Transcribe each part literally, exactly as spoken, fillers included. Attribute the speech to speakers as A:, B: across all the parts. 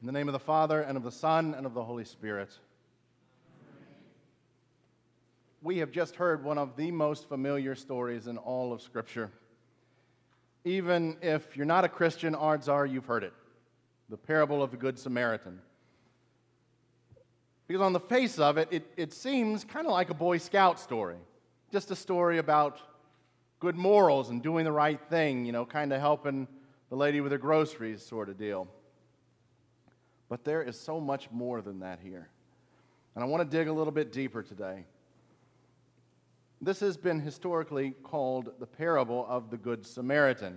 A: In the name of the Father, and of the Son, and of the Holy Spirit. We have just heard one of the most familiar stories in all of Scripture. Even if you're not a Christian, odds are you've heard it. The parable of the Good Samaritan. Because on the face of it, it, it seems kind of like a Boy Scout story. Just a story about good morals and doing the right thing, you know, kind of helping the lady with her groceries sort of deal. But there is so much more than that here. And I want to dig a little bit deeper today. This has been historically called the parable of the Good Samaritan.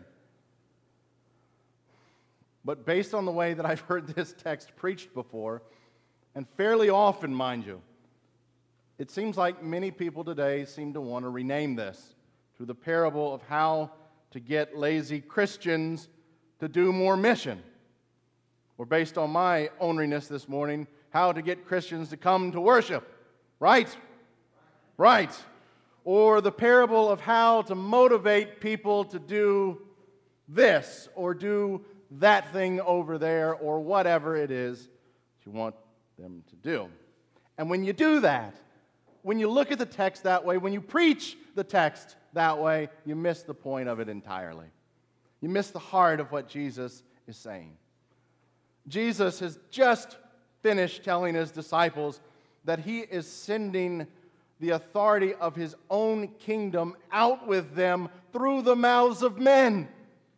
A: But based on the way that I've heard this text preached before, and fairly often, mind you, it seems like many people today seem to want to rename this to the parable of how to get lazy Christians to do more mission. Or based on my orneriness this morning, how to get Christians to come to worship. Right? Right. Or the parable of how to motivate people to do this or do that thing over there or whatever it is that you want them to do. And when you do that, when you look at the text that way, when you preach the text that way, you miss the point of it entirely. You miss the heart of what Jesus is saying. Jesus has just finished telling his disciples that he is sending the authority of his own kingdom out with them through the mouths of men.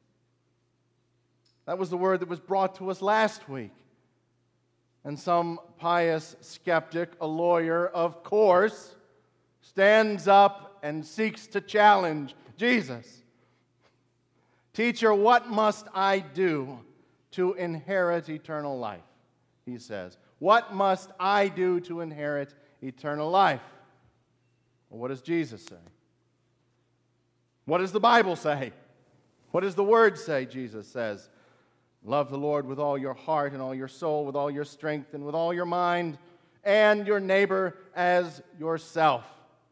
A: That was the word that was brought to us last week. And some pious skeptic, a lawyer, of course, stands up and seeks to challenge Jesus. Teacher, what must I do to inherit eternal life? He says. What must I do to inherit eternal life? Well, what does Jesus say? What does the Bible say? What does the Word say? Jesus says, love the Lord with all your heart and all your soul, with all your strength and with all your mind, and your neighbor as yourself.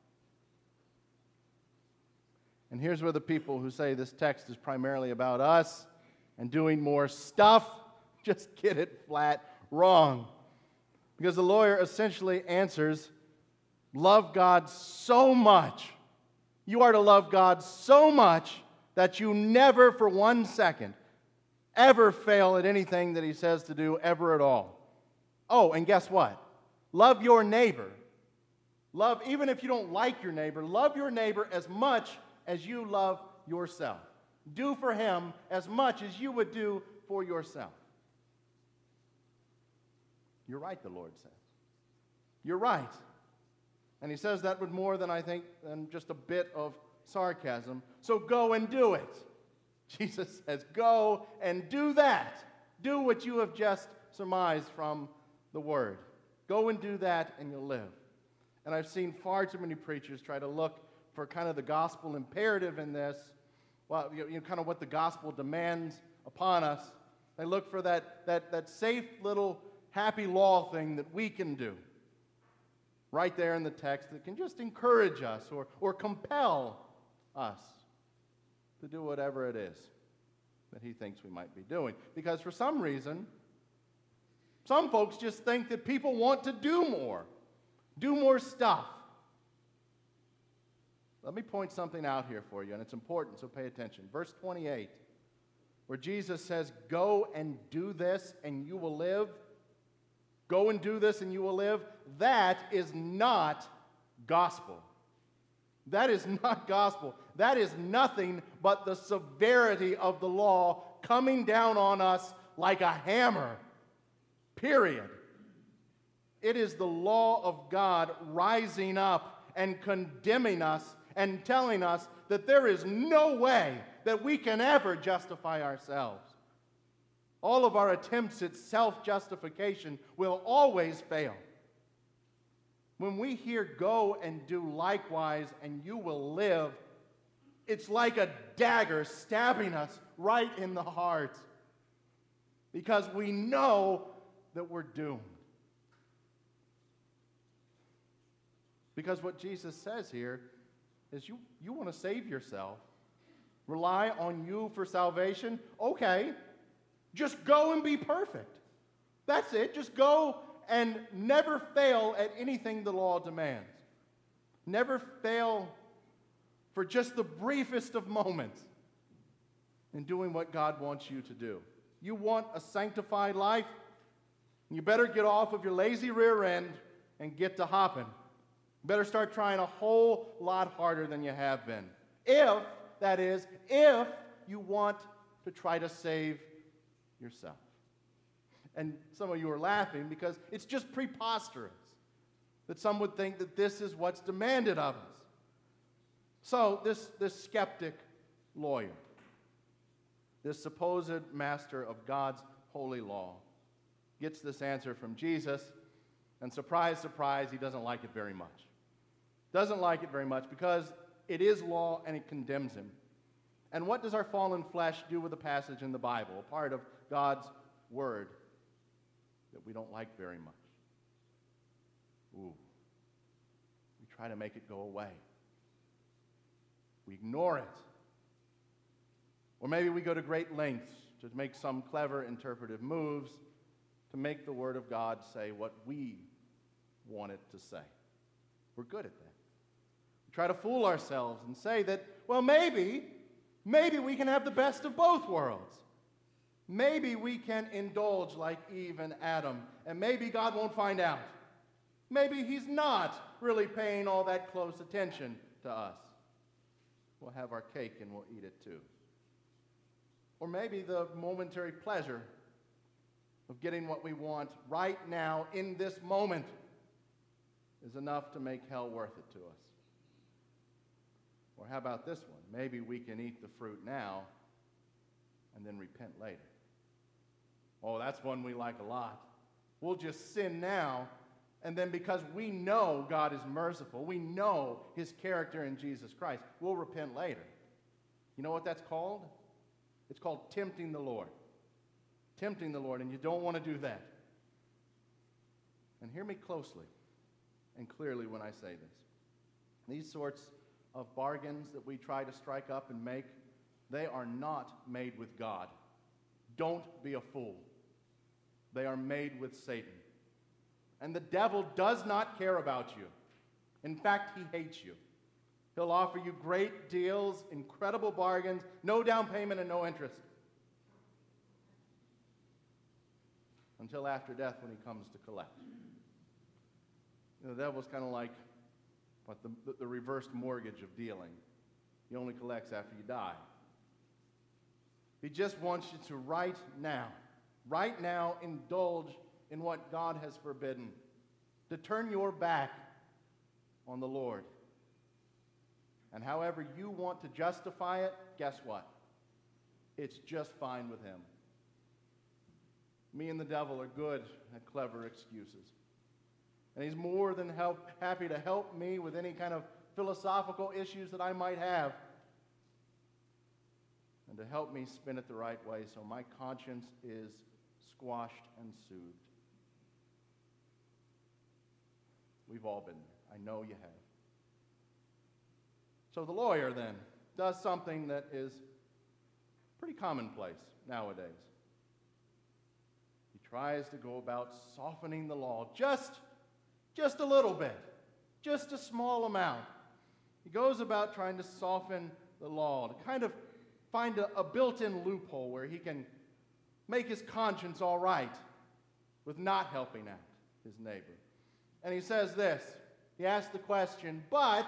A: And here's where the people who say this text is primarily about us and doing more stuff just get it flat wrong. Because the lawyer essentially answers, love God so much. You are to love God so much that you never for one second ever fail at anything that he says to do, ever at all. Oh, and guess what? Love your neighbor. Love, even if you don't like your neighbor, love your neighbor as much as you love yourself. Do for him as much as you would do for yourself. You're right, the Lord says. You're right. And he says that with more than, I think, than just a bit of sarcasm. So go and do it. Jesus says, go and do that. Do what you have just surmised from the Word. Go and do that and you'll live. And I've seen far too many preachers try to look for kind of the gospel imperative in this. Well, you know, kind of what the gospel demands upon us. They look for that, that, that safe little happy law thing that we can do right there in the text that can just encourage us or, or compel us to do whatever it is that he thinks we might be doing. Because for some reason, some folks just think that people want to do more, do more stuff. Let me point something out here for you, and it's important, so pay attention. Verse twenty-eight, where Jesus says, go and do this and you will live. Go and do this and you will live. That is not gospel. That is not gospel. That is nothing but the severity of the law coming down on us like a hammer. Period. It is the law of God rising up and condemning us and telling us that there is no way that we can ever justify ourselves. All of our attempts at self-justification will always fail. When we hear go and do likewise and you will live, it's like a dagger stabbing us right in the heart. Because we know that we're doomed. Because what Jesus says here is you, you want to save yourself, rely on you for salvation, okay, just go and be perfect. That's it. Just go and never fail at anything the law demands. Never fail for just the briefest of moments in doing what God wants you to do. You want a sanctified life? You better get off of your lazy rear end and get to hopping. You better start trying a whole lot harder than you have been. If, that is, if you want to try to save yourself. And some of you are laughing because it's just preposterous that some would think that this is what's demanded of us. So this, this skeptic lawyer, this supposed master of God's holy law, gets this answer from Jesus, and surprise, surprise, he doesn't like it very much. Doesn't like it very much because it is law and it condemns him. And what does our fallen flesh do with a passage in the Bible, a part of God's word that we don't like very much? Ooh. We try to make it go away. We ignore it. Or maybe we go to great lengths to make some clever interpretive moves to make the Word of God say what we want it to say. We're good at that. We try to fool ourselves and say that, well, maybe, maybe we can have the best of both worlds. Maybe we can indulge like Eve and Adam, and maybe God won't find out. Maybe He's not really paying all that close attention to us. We'll have our cake and we'll eat it too. Or maybe the momentary pleasure of getting what we want right now in this moment is enough to make hell worth it to us. Or how about this one? Maybe we can eat the fruit now and then repent later. Oh, that's one we like a lot. We'll just sin now, and then because we know God is merciful, we know His character in Jesus Christ, we'll repent later. You know what that's called? It's called tempting the Lord. Tempting the Lord, and you don't want to do that. And hear me closely and clearly when I say this. These sorts of bargains that we try to strike up and make, they are not made with God. Don't be a fool. They are made with Satan. And the devil does not care about you. In fact, he hates you. He'll offer you great deals, incredible bargains, no down payment and no interest. Until after death when he comes to collect. You know, the devil's kind of like what the, the, the reversed mortgage of dealing. He only collects after you die. He just wants you to right now, right now indulge in what God has forbidden, to turn your back on the Lord. And however you want to justify it, guess what? It's just fine with him. Me and the devil are good at clever excuses. And he's more than help, happy to help me with any kind of philosophical issues that I might have, and to help me spin it the right way so my conscience is squashed and soothed. We've all been there. I know you have. So the lawyer then does something that is pretty commonplace nowadays. He tries to go about softening the law just, just a little bit, just a small amount. He goes about trying to soften the law, to kind of find a, a built-in loophole where he can make his conscience all right with not helping out his neighbor. And he says this, he asks the question, but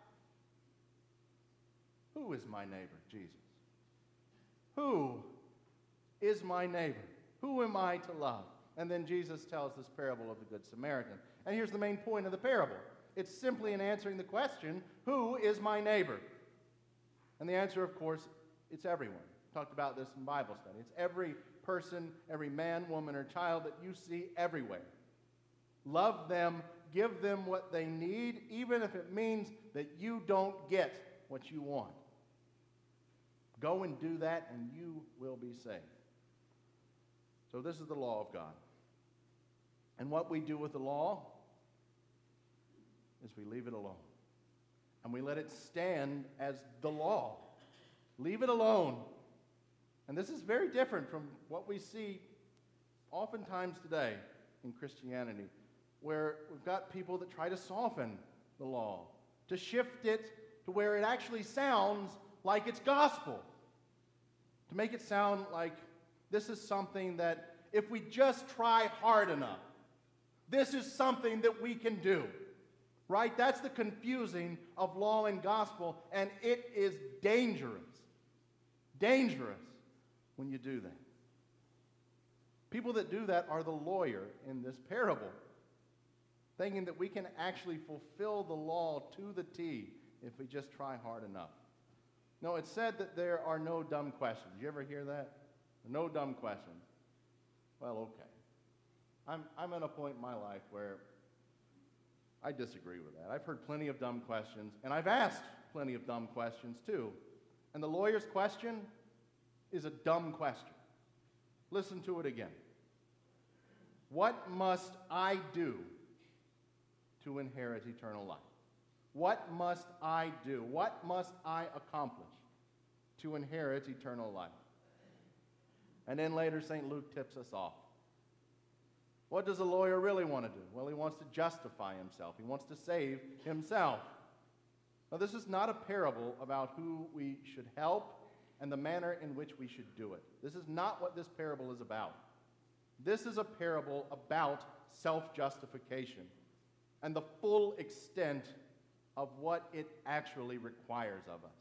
A: who is my neighbor, Jesus? Who is my neighbor? Who am I to love? And then Jesus tells this parable of the Good Samaritan. And here's the main point of the parable. It's simply in answering the question, who is my neighbor? And the answer, of course, it's everyone. We talked about this in Bible study. It's every person, every man, woman, or child that you see everywhere. Love them, give them what they need, even if it means that you don't get what you want. Go and do that, and you will be saved. So this is the law of God. And what we do with the law is we leave it alone. And we let it stand as the law. Leave it alone. And this is very different from what we see oftentimes today in Christianity, where we've got people that try to soften the law, to shift it to where it actually sounds like it's gospel, to make it sound like this is something that if we just try hard enough, this is something that we can do, right? That's the confusing of law and gospel, and it is dangerous, dangerous when you do that. People that do that are the lawyer in this parable, thinking that we can actually fulfill the law to the T if we just try hard enough. No, it's said that there are no dumb questions. You ever hear that? No dumb questions. Well, okay. I'm, I'm at a point in my life where I disagree with that. I've heard plenty of dumb questions, and I've asked plenty of dumb questions too. And the lawyer's question is a dumb question. Listen to it again. What must I do to inherit eternal life? What must I do? What must I accomplish to inherit eternal life? And then later, Saint Luke tips us off. What does a lawyer really want to do? Well, he wants to justify himself. He wants to save himself. Now, this is not a parable about who we should help and the manner in which we should do it. This is not what this parable is about. This is a parable about self-justification and the full extent of what it actually requires of us.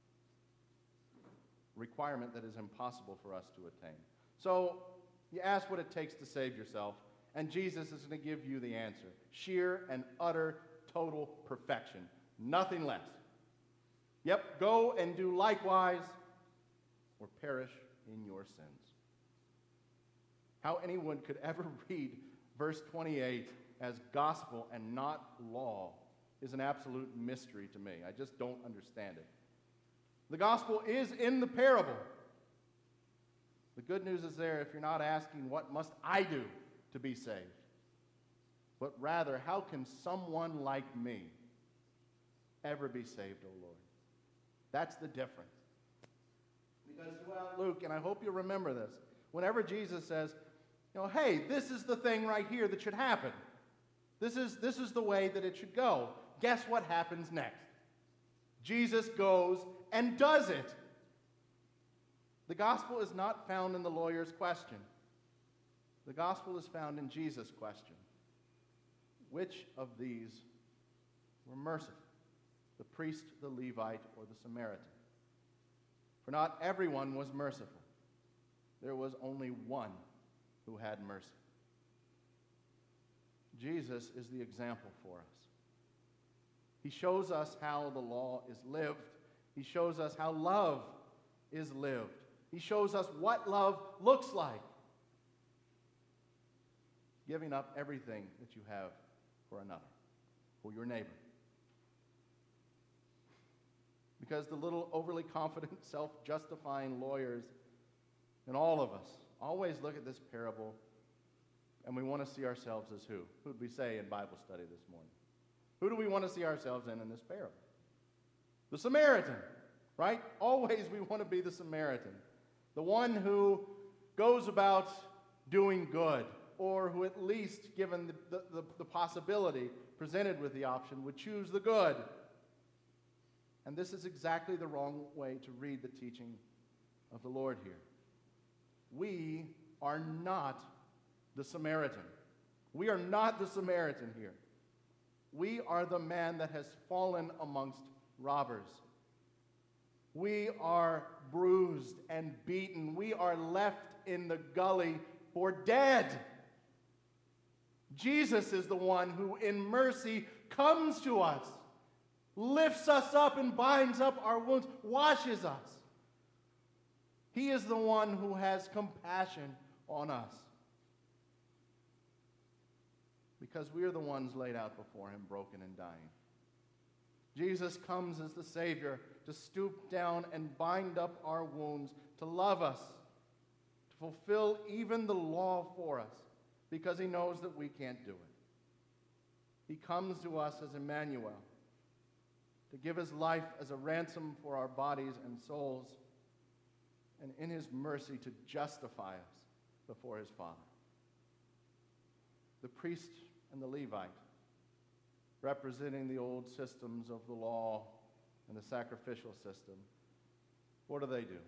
A: Requirement that is impossible for us to attain. So, you ask what it takes to save yourself, and Jesus is going to give you the answer. Sheer and utter, total perfection. Nothing less. Yep, go and do likewise, or perish in your sins. How anyone could ever read verse twenty-eight as gospel and not law is an absolute mystery to me. I just don't understand it. The gospel is in the parable. The good news is there if you're not asking, what must I do to be saved? But rather, how can someone like me ever be saved, O Lord? That's the difference. Because throughout Luke, and I hope you remember this, whenever Jesus says, you know, hey, this is the thing right here that should happen. This is, this is the way that it should go. Guess what happens next? Jesus goes and does it. The gospel is not found in the lawyer's question. The gospel is found in Jesus' question. Which of these were merciful? The priest, the Levite, or the Samaritan? For not everyone was merciful. There was only one who had mercy. Jesus is the example for us. He shows us how the law is lived. He shows us how love is lived. He shows us what love looks like. Giving up everything that you have for another, for your neighbor. Because the little overly confident, self-justifying lawyers and all of us always look at this parable and we want to see ourselves as who? Who did we say in Bible study this morning? Who do we want to see ourselves in in this parable? The Samaritan, right? Always we want to be the Samaritan. The one who goes about doing good, or who at least, given the, the, the, the possibility presented with the option, would choose the good. And this is exactly the wrong way to read the teaching of the Lord here. We are not the Samaritan. We are not the Samaritan here. We are the man that has fallen amongst robbers. We are bruised and beaten. We are left in the gully for dead. Jesus is the one who in mercy comes to us, lifts us up and binds up our wounds, washes us. He is the one who has compassion on us. Because we are the ones laid out before him, broken and dying. Jesus comes as the Savior to stoop down and bind up our wounds, to love us, to fulfill even the law for us, because he knows that we can't do it. He comes to us as Emmanuel, to give his life as a ransom for our bodies and souls, and in his mercy to justify us before his Father. The priest and the Levite, representing the old systems of the law and the sacrificial system, what do they do?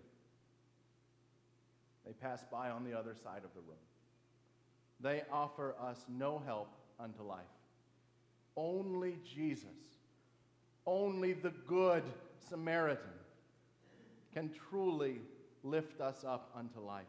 A: They pass by on the other side of the room. They offer us no help unto life. Only Jesus, only the good Samaritan can truly lift us up unto life.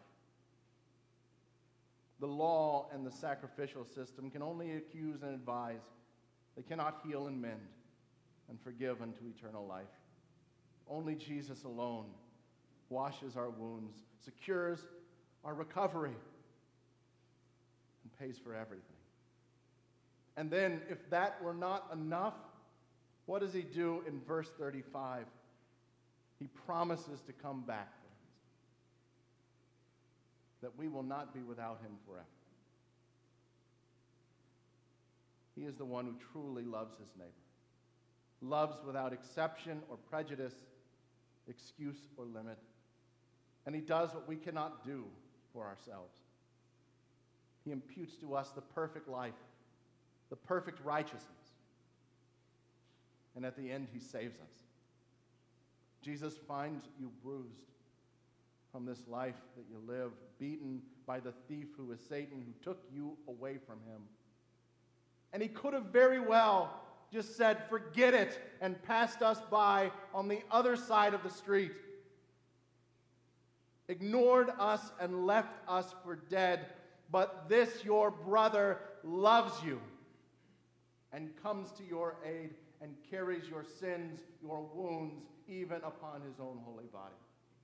A: The law and the sacrificial system can only accuse and advise. They cannot heal and mend and forgive unto eternal life. Only Jesus alone washes our wounds, secures our recovery, and pays for everything. And then, if that were not enough, what does he do in verse thirty-five? He promises to come back, friends, that we will not be without him forever. He is the one who truly loves his neighbor, loves without exception or prejudice, excuse or limit, and he does what we cannot do for ourselves. He imputes to us the perfect life, the perfect righteousness, and at the end he saves us. Jesus finds you bruised from this life that you live, beaten by the thief who is Satan, who took you away from him. And he could have very well just said, forget it, and passed us by on the other side of the street. Ignored us and left us for dead. But this your brother loves you and comes to your aid and carries your sins, your wounds, even upon his own holy body.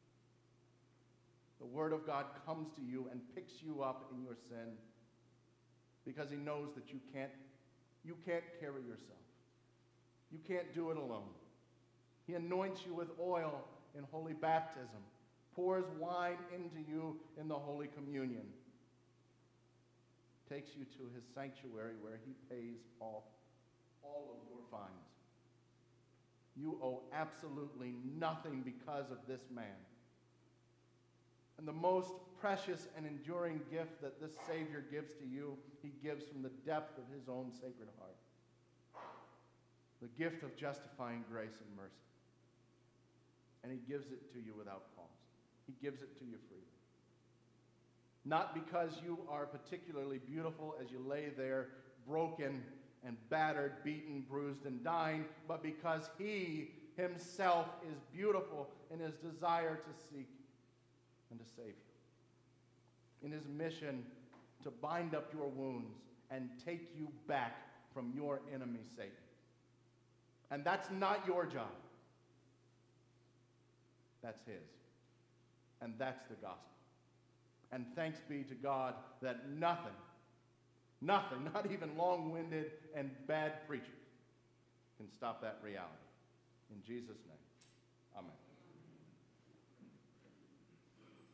A: The Word of God comes to you and picks you up in your sin because he knows that you can't, you can't carry yourself. You can't do it alone. He anoints you with oil in holy baptism, pours wine into you in the Holy Communion, takes you to his sanctuary where he pays off all of your fines. You owe absolutely nothing because of this man. And the most precious and enduring gift that this Savior gives to you, he gives from the depth of his own sacred heart. The gift of justifying grace and mercy. And he gives it to you without cost. He gives it to you freely. Not because you are particularly beautiful as you lay there broken and battered, beaten, bruised, and dying, but because he himself is beautiful in his desire to seek and to save you. In his mission to bind up your wounds and take you back from your enemy, Satan. And that's not your job. That's his. And that's the gospel. And thanks be to God that nothing, nothing, not even long-winded and bad preachers, can stop that reality. In Jesus' name, amen.